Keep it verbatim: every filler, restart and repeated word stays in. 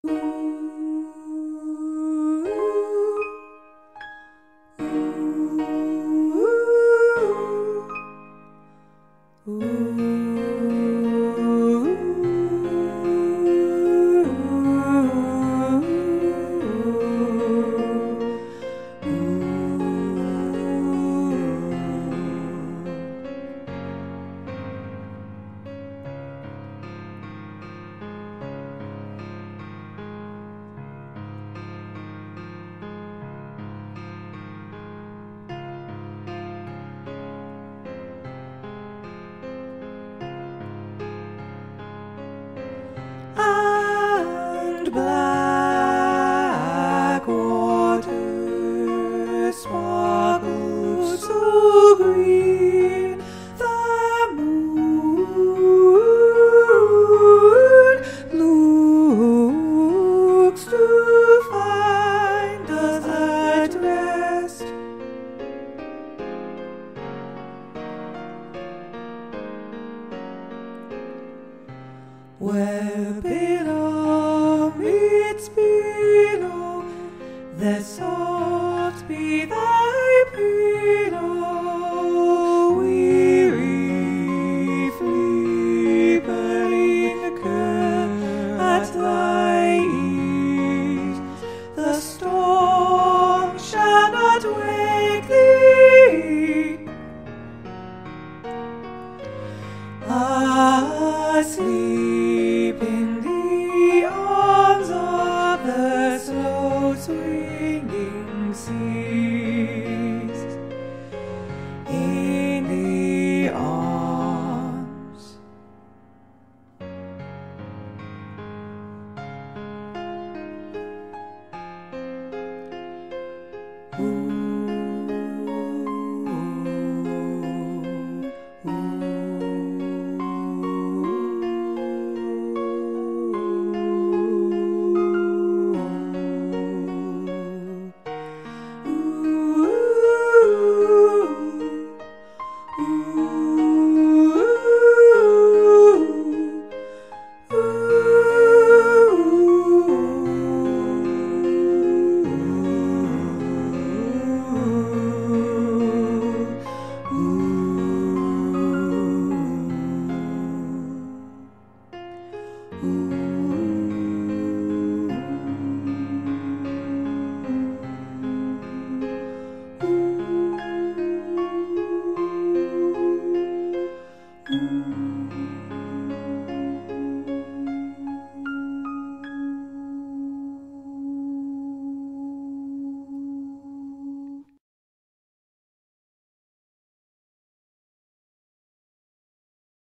And black water sparkles so green, the moon looks to find us at rest. Where pillow meets pillow, there soft be thy pillow, weary sleeper in the curve at thy ease. The storm shall not wake thee. Asleep